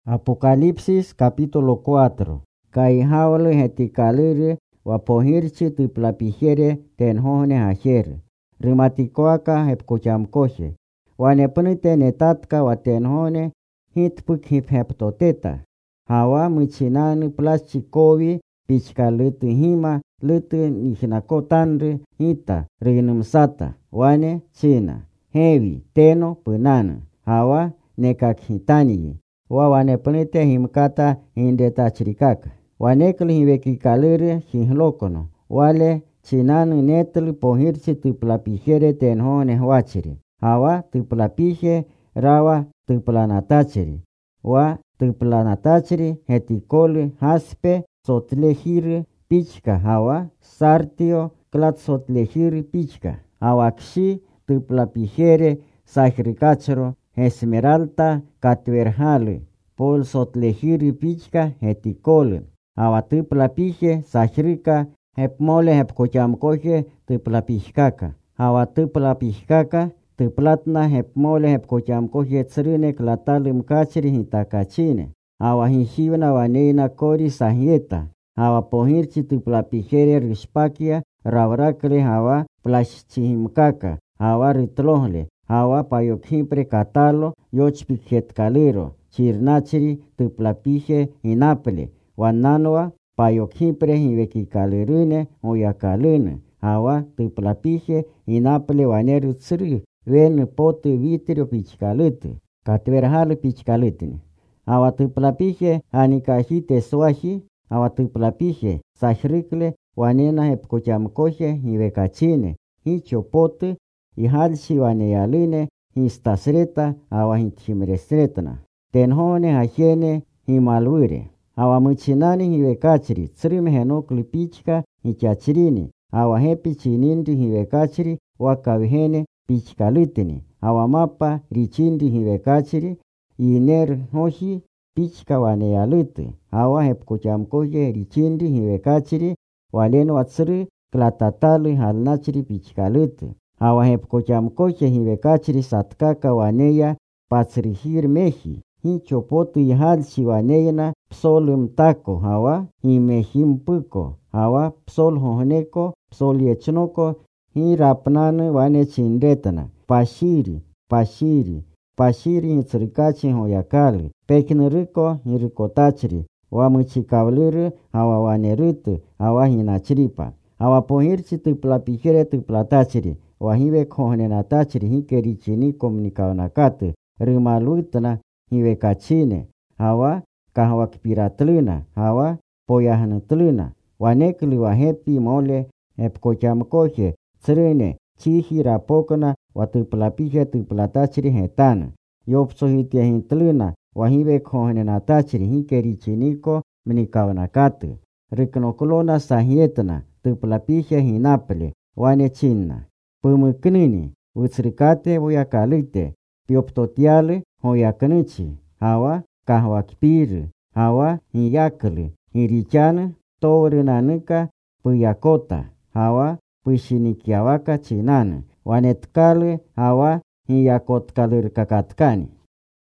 Apocalipsis capítulo 4. Kaihaule hetikalere wapohirchi tiplapijere tenjohne ajer. Rimatikoaka hepkochamkoje. Wanepunite netatka watenjohne hitpuk hipheptoteta. Hawa michinani plachikovi pichkalutu hima lutu nihinakotanre hita rignumsata. Wane china. Hevi teno punana. Hawa nekakhitaniyi. Wanepunite himkata hindetachirikaka. Wanekl hivekikalere hihlokono. Wale chinanu netl pohirchi tuplapijere tenjone huachiri. Hawa tuplapije rawa tuplanatachiri. Wa tuplanatachiri hetikole haspe sotlejir pichka. Hawa sartio klat sotlejir pichka. Hawa kshi tuplapijere sajrikachro esmeralda katverjale, pol sotlejiri pichka hetikole. Awa tuplapije sajrika hepmole hepkochamkoje tuplapijkaka. Awa tuplapijkaka tuplatna hepmole hepkochamkoje tsrine klatalim kachri hitakachine. Awa hijivna waneina kori sahieta. Awa pohirchi tuplapijere rispakia ravrakle hawa plashchihimkaka. Awa ritlohle. Hawa payokhimpre katalo yochpikhetkalero chirnachiri tuplapije inaple wananwa payokhimpre hivekikalirune oyakalune. Hawa tuplapije inaple waneru tsri ven potu vitrio pichkalutu katverjal pichkalutini. Hawa tuplapije anikajite swaji. Hawa tuplapije sajrikle wanena hepkochamkoje hivekachine hicho potu ihalshi waneyaline histasreta awa hintjimresretna. Tenjone hajene himalwire. Awa muchinani hivekachri tsrim henokli pichka hichachirini. Awa hepi chinindi hivekachri wakavihene pichkalutini. Awa mapa richindi hivekachri iner hoji pichka waneyalutu. Awa hepkochamkoje richindi hivekachri walen watsri klatatalu halnachri pichkalutu. Hawa hepkochamkoje hivekachri satkaka waneya patsrihir meji. Hicho potu ihalshi waneyna psolum tako. Hawa himejimpuko. Hawa psol hohneko psol yechnoko hirapnanu wane chindetana. Pashiri hitzrikachi hoyakali. Peknuriko hirikotachri. Wamuchikavluru hawa wanerutu hawa hinachripa. Hawa pohirchi tuplapijere tuplatachri. Wahive kohnenatachri hikerichini komunikawnakatu rimalutna hivekachine. Hawa kahwakpiratluna. Hawa poyahnutluna. Wanekli wahepi mole hepkochamkoje tsrine chihirapokna watuplapije tuplatachri hetana. Yopsohitiahintluna wahive kohnenatachri hikerechiniko munikawnakatu. Riknoklona sahietna tuplapije hinaple wane chinna. Pumuknini utsrikate voyakalite pioptotiale hoyaknichi. Hawa kahwakpiru. Hawa hiyakli hirichana tourinanuka puyakota. Hawa pushinikiawaka chinana. Wanetkale hawa hiyakotkalirkakatkani.